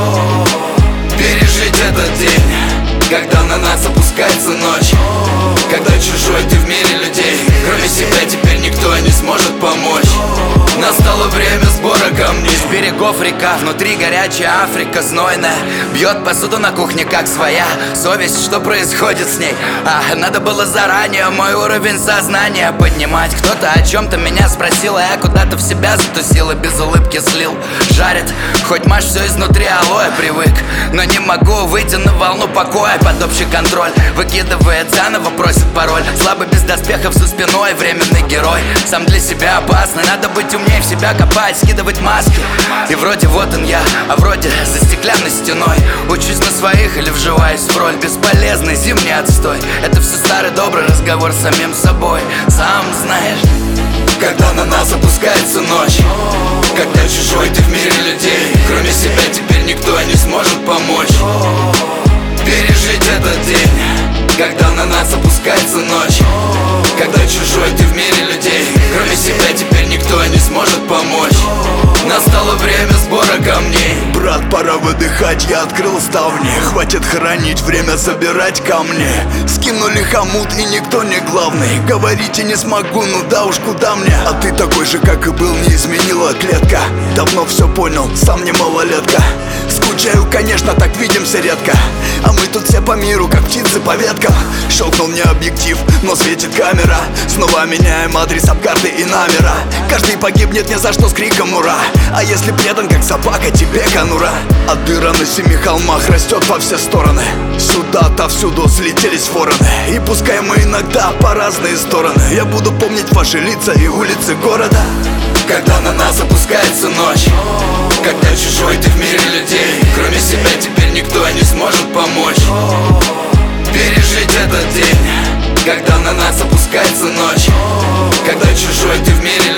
пережить этот день, когда на нас опускается ночь, когда чужой ты в мире людей. Кроме себя теперь никто не сможет помочь. Настало время сбора камней. Из берегов река, внутри горячая Африка знойная. Бьет посуду на кухне как своя. Совесть, что происходит с ней? Надо было заранее мой уровень сознания поднимать. Кто-то о чем-то меня спросил, а я куда-то в себя затусил и без улыбки слил. Жарит, хоть маш все изнутри алоэ привык, но не могу выйти на волну покоя под общий контроль. Выкидывает заново, просит пароль. Слабый без доспехов за спиной, временный герой. Сам для себя опасный, надо быть умнее, в себя копать, скидывать маски. И вроде вот он я, а вроде за стеклянной стеной. Учусь на своих или вживаюсь в роль. Бесполезный зимний отстой. Это все старый добрый разговор с самим собой. Сам знаешь, когда на нас опускается ночь, когда чужой ты в мире людей. Кроме себя теперь никто не сможет помочь. Пережить этот день, когда на нас опускается ночь, когда чужой ты в мире людей. Кроме себя теперь никто не сможет помочь. Настало время сбора камней. Брат, пора выдыхать, я открыл ставни. Хватит хранить, время собирать камни. Скинули хомут и никто не главный. Говорите не смогу, ну да уж куда мне. А ты такой же, как и был, не изменила клетка. Давно все понял, сам не малолетка. Скучаю, конечно, так видимся редко. А мы тут все по миру, как птицы по веткам. Щелкнул мне объектив, но светит камера. Снова меняем адрес, обкарты и номера. Каждый погибнет ни за что с криком ура. А если предан, как собака, тебе конура. А дыра на 7 холмах растет во все стороны. Сюда, отовсюду слетелись вороны. И пускай мы иногда по разные стороны, я буду помнить ваши лица и улицы города. Когда на нас опускается ночь, когда чужой ты в мире людей. Кроме себя теперь никто не сможет помочь. Пережить этот день, когда на нас опускается ночь, когда чужой ты в мире